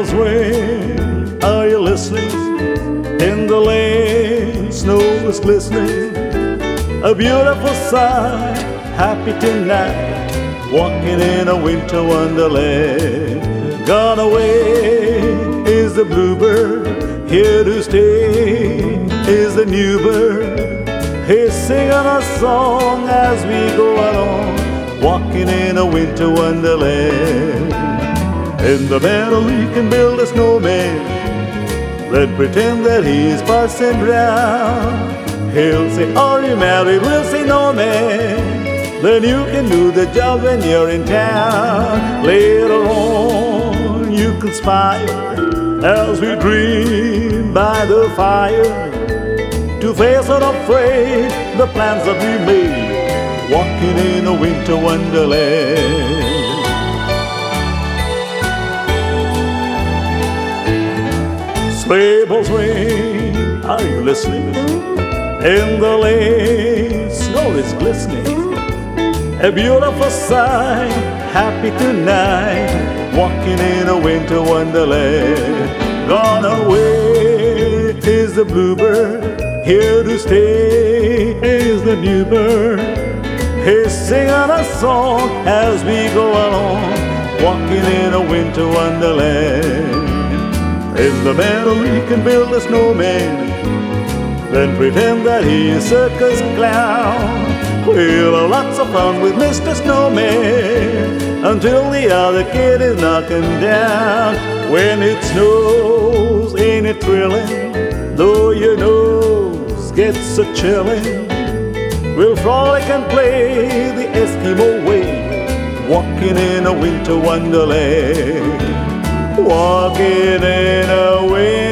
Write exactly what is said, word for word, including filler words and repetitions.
bells ring, are you listening? In the lane, snow is glistening. A beautiful sight, happy tonight, walking in a winter wonderland. Gone away is the bluebird, here to stay is the new bird. He's singing a song as we go along, walking in a winter wonderland. In the meadow we can build a snowman, then pretend that he is Parson Brown. He'll say, are you married? We'll say, no man. Then you can do the job when you're in town. Later on you conspire as we dream by the fire, to face unafraid the plans that we made, walking in a winter wonderland. Sleigh bells ring, are you listening? In the lane, snow is glistening. A beautiful sight, happy tonight, walking in a winter wonderland. Gone away is the bluebird, here to stay is the new bird. He's singing a song as we go along, walking in a winter wonderland. In the meadow we can build a snowman, then pretend that he is circus clown. We'll have lots of fun with Mister Snowman, until the other kid is knocking down. When it snows, ain't it thrilling? Though your nose gets a chilling, we'll frolic and play the Eskimo way, walking in a winter wonderland. Walking in a winter